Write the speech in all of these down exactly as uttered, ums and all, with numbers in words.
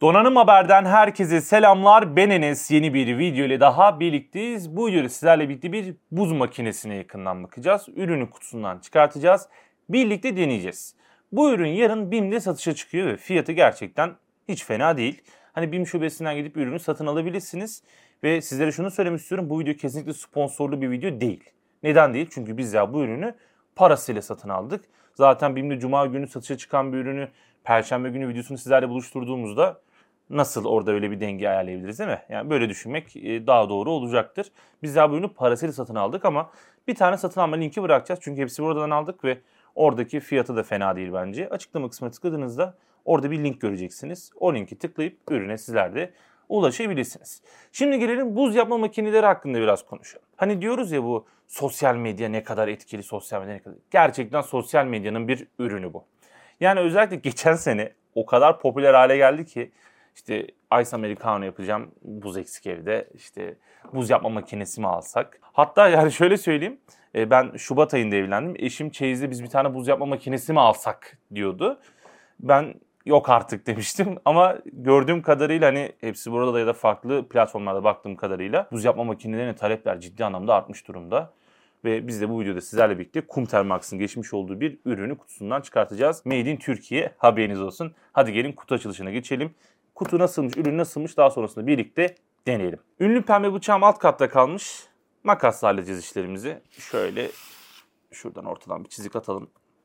Donanım Haber'den herkese selamlar. Ben Enes. Yeni bir video ile daha birlikteyiz. Bu videoda sizlerle birlikte bir buz makinesine yakından bakacağız. Ürünü kutusundan çıkartacağız. Birlikte deneyeceğiz. Bu ürün yarın BİM'de satışa çıkıyor ve fiyatı gerçekten hiç fena değil. Hani BİM şubesinden gidip ürünü satın alabilirsiniz. Ve sizlere şunu söylemek istiyorum. Bu video kesinlikle sponsorlu bir video değil. Neden değil? Çünkü biz ya bu ürünü parasıyla satın aldık. Zaten BİM'de Cuma günü satışa çıkan bir ürünü Perşembe günü videosunu sizlerle buluşturduğumuzda nasıl orada öyle bir denge ayarlayabiliriz değil mi? Yani böyle düşünmek daha doğru olacaktır. Biz daha bu ürünü parasıyla satın aldık ama bir tane satın alma linki bırakacağız. Çünkü hepsi buradan aldık ve oradaki fiyatı da fena değil bence. Açıklama kısmına tıkladığınızda orada bir link göreceksiniz. O linki tıklayıp ürüne sizler de ulaşabilirsiniz. Şimdi gelelim buz yapma makineleri hakkında biraz konuşalım. Hani diyoruz ya bu sosyal medya ne kadar etkili, sosyal medya ne kadar... Gerçekten sosyal medyanın bir ürünü bu. Yani özellikle geçen sene o kadar popüler hale geldi ki işte Ice Americano yapacağım, buz eksik evde, işte buz yapma makinesi mi alsak? Hatta yani şöyle söyleyeyim, ben Şubat ayında evlendim. Eşim çeyizde biz bir tane buz yapma makinesi mi alsak diyordu. Ben yok artık demiştim ama gördüğüm kadarıyla hani hepsi burada da ya da farklı platformlarda baktığım kadarıyla buz yapma makinelerine talepler ciddi anlamda artmış durumda. Ve biz de bu videoda sizlerle birlikte Kumtelmax'ın geçmiş olduğu bir ürünü kutusundan çıkartacağız. Made in Türkiye, haberiniz olsun. Hadi gelin kutu açılışına geçelim. Kutu nasılmış, ürün nasılmış daha sonrasında birlikte deneyelim. Ünlü pembe bıçağım alt katta kalmış. Makasla halledeceğiz işlerimizi. Şöyle şuradan ortadan bir çizik atalım.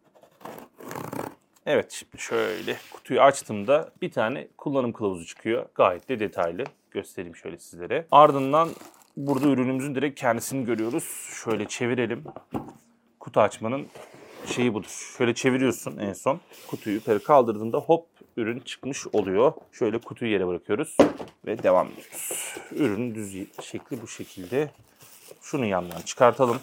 Evet, şimdi şöyle kutuyu açtığımda bir tane kullanım kılavuzu çıkıyor. Gayet de detaylı. Göstereyim şöyle sizlere. Ardından burada ürünümüzün direkt kendisini görüyoruz. Şöyle çevirelim. Kutu açmanın şeyi budur. Şöyle çeviriyorsun en son. Kutuyu yukarı kaldırdığında hop ürün çıkmış oluyor. Şöyle kutuyu yere bırakıyoruz ve devam ediyoruz. Ürünün düz şekli bu şekilde. Şunu yandan çıkartalım.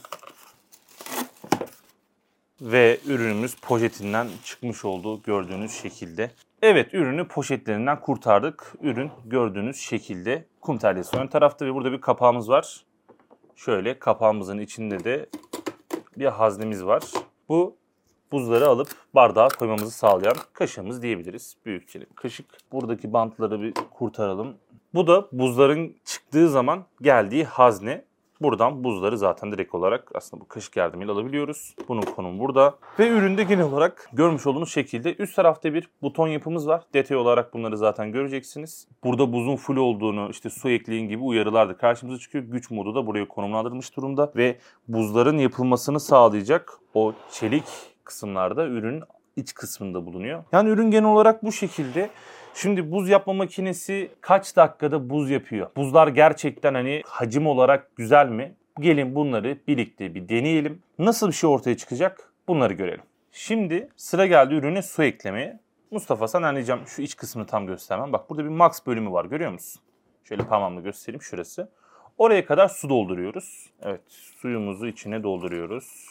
Ve ürünümüz poşetinden çıkmış olduğu gördüğünüz şekilde. Evet, ürünü poşetlerinden kurtardık. Ürün gördüğünüz şekilde kumtelyesi ön tarafta ve burada bir kapağımız var. Şöyle kapağımızın içinde de bir haznemiz var. Bu buzları alıp bardağa koymamızı sağlayan kaşığımız diyebiliriz. Büyük çelik kaşık. Buradaki bantları bir kurtaralım. Bu da buzların çıktığı zaman geldiği hazne. Buradan buzları zaten direkt olarak aslında bu kaşık yardımıyla alabiliyoruz. Bunun konumu burada. Ve üründe genel olarak görmüş olduğunuz şekilde üst tarafta bir buton yapımız var. Detay olarak bunları zaten göreceksiniz. Burada buzun full olduğunu, işte su ekleyin gibi uyarılar da karşımıza çıkıyor. Güç modu da buraya konumlandırılmış durumda. Ve buzların yapılmasını sağlayacak o çelik kısımlarda ürünün iç kısmında bulunuyor. Yani ürün genel olarak bu şekilde. Şimdi buz yapma makinesi kaç dakikada buz yapıyor? Buzlar gerçekten hani hacim olarak güzel mi? Gelin bunları birlikte bir deneyelim. Nasıl bir şey ortaya çıkacak? Bunları görelim. Şimdi sıra geldi ürüne su eklemeye. Mustafa sen anlayacağım şu iç kısmını tam göstermem. Bak burada bir max bölümü var, görüyor musun? Şöyle parmağımla göstereyim, şurası. Oraya kadar su dolduruyoruz. Evet, suyumuzu içine dolduruyoruz.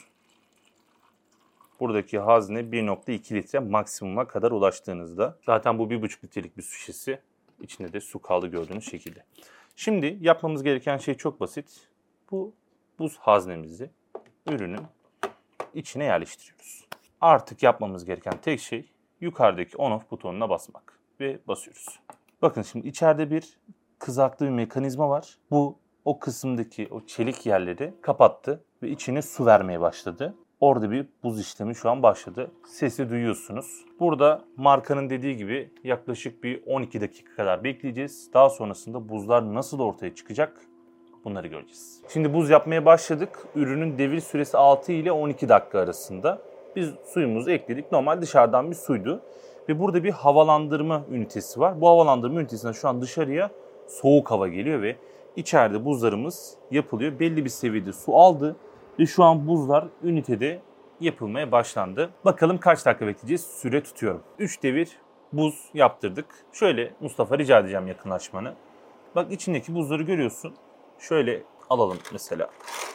Buradaki hazne bir nokta iki litre maksimuma kadar ulaştığınızda. Zaten bu bir buçuk litrelik bir su şişesi. İçinde de su kaldı gördüğünüz şekilde. Şimdi yapmamız gereken şey çok basit. Bu buz haznemizi ürünün içine yerleştiriyoruz. Artık yapmamız gereken tek şey yukarıdaki on off butonuna basmak. Ve basıyoruz. Bakın şimdi içeride bir kızaklı bir mekanizma var. Bu o kısımdaki o çelik yerleri kapattı ve içine su vermeye başladı. Orada bir buz işlemi şu an başladı. Sesi duyuyorsunuz. Burada markanın dediği gibi yaklaşık bir on iki dakika kadar bekleyeceğiz. Daha sonrasında buzlar nasıl ortaya çıkacak bunları göreceğiz. Şimdi buz yapmaya başladık. Ürünün devir süresi altı ile on iki dakika arasında. Biz suyumuzu ekledik. Normal dışarıdan bir suydu. Ve burada bir havalandırma ünitesi var. Bu havalandırma ünitesinden şu an dışarıya soğuk hava geliyor ve içeride buzlarımız yapılıyor. Belli bir seviyede su aldı. Ve şu an buzlar ünitede yapılmaya başlandı. Bakalım kaç dakika bekleyeceğiz? Süre tutuyorum. üç devir buz yaptırdık. Şöyle Mustafa rica edeceğim yakınlaşmanı. Bak içindeki buzları görüyorsun. Şöyle alalım mesela.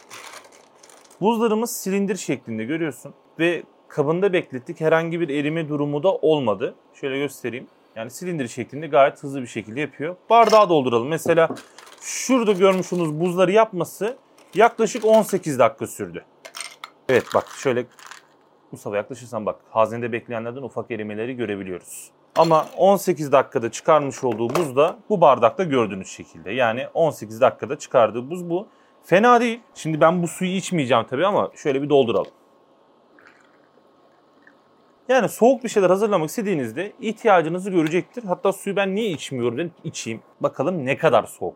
Buzlarımız silindir şeklinde görüyorsun. Ve kabında beklettik. Herhangi bir erime durumu da olmadı. Şöyle göstereyim. Yani silindir şeklinde gayet hızlı bir şekilde yapıyor. Bardağı dolduralım. Mesela şurada görmüş olduğunuz buzları yapması yaklaşık on sekiz dakika sürdü. Evet bak şöyle Mustafa yaklaşırsan bak haznede bekleyenlerden ufak erimeleri görebiliyoruz. Ama on sekiz dakikada çıkarmış olduğu buz da bu bardakta gördüğünüz şekilde. Yani on sekiz dakikada çıkardığı buz bu. Fena değil. Şimdi ben bu suyu içmeyeceğim tabii ama şöyle bir dolduralım. Yani soğuk bir şeyler hazırlamak istediğinizde ihtiyacınızı görecektir. Hatta suyu ben niye içmiyorum dedim, içeyim. Bakalım ne kadar soğuk.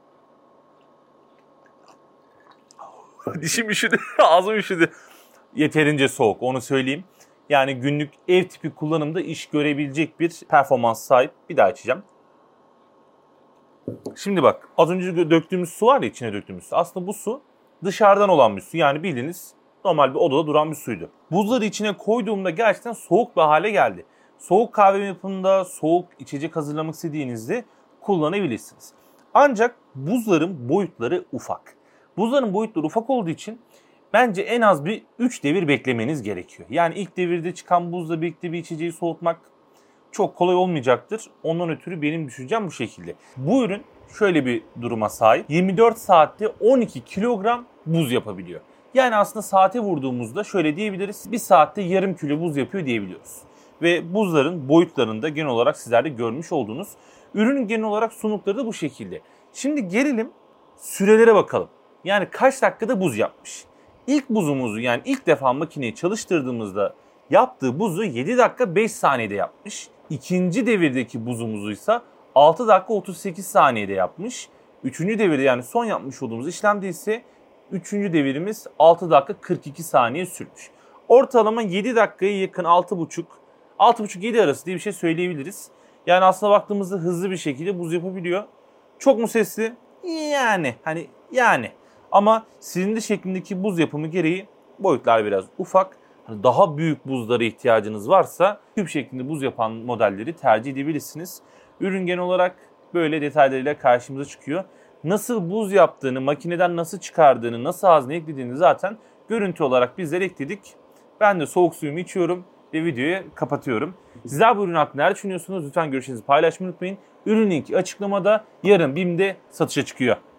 Dişim üşüdü, ağzım üşüdü. Yeterince soğuk, onu söyleyeyim. Yani günlük ev tipi kullanımda iş görebilecek bir performans sahip. Bir daha içeceğim. Şimdi bak, az önce döktüğümüz su var ya, içine döktüğümüz su. Aslında bu su dışarıdan olan bir su. Yani bildiğiniz normal bir odada duran bir suydu. Buzları içine koyduğumda gerçekten soğuk bir hale geldi. Soğuk kahve yapımında, soğuk içecek hazırlamak istediğinizde kullanabilirsiniz. Ancak buzların boyutları ufak. Buzların boyutları ufak olduğu için bence en az bir üç devir beklemeniz gerekiyor. Yani ilk devirde çıkan buzla birlikte bir içeceği soğutmak çok kolay olmayacaktır. Ondan ötürü benim düşüncem bu şekilde. Bu ürün şöyle bir duruma sahip. yirmi dört saatte on iki kilogram buz yapabiliyor. Yani aslında saate vurduğumuzda şöyle diyebiliriz. Bir saatte yarım kilo buz yapıyor diyebiliyoruz. Ve buzların boyutlarını da genel olarak sizler de görmüş oldunuz. Ürünün genel olarak sunukları da bu şekilde. Şimdi gelelim sürelere bakalım. Yani kaç dakikada buz yapmış. İlk buzumuzu, yani ilk defa makineyi çalıştırdığımızda yaptığı buzu yedi dakika beş saniyede yapmış. İkinci devirdeki buzumuzu ise altı dakika otuz sekiz saniyede yapmış. Üçüncü devirde, yani son yapmış olduğumuz işlemde ise üçüncü devirimiz altı dakika kırk iki saniye sürmüş. Ortalama yedi dakikaya yakın, altı buçuk altı buçuk yedi arası diye bir şey söyleyebiliriz. Yani aslında baktığımızda hızlı bir şekilde buz yapabiliyor. Çok mu sesli? Yani hani yani. Ama silindir şeklindeki buz yapımı gereği boyutlar biraz ufak. Hani daha büyük buzlara ihtiyacınız varsa küp şeklinde buz yapan modelleri tercih edebilirsiniz. Ürün genel olarak böyle detaylarıyla karşımıza çıkıyor. Nasıl buz yaptığını, makineden nasıl çıkardığını, nasıl ağzına eklediğini zaten görüntü olarak bizler ekledik. Ben de soğuk suyumu içiyorum ve videoyu kapatıyorum. Sizler bu ürün hakkında ne düşünüyorsunuz? Lütfen görüşlerinizi paylaşmayı unutmayın. Ürün linki açıklamada, yarın BİM'de satışa çıkıyor.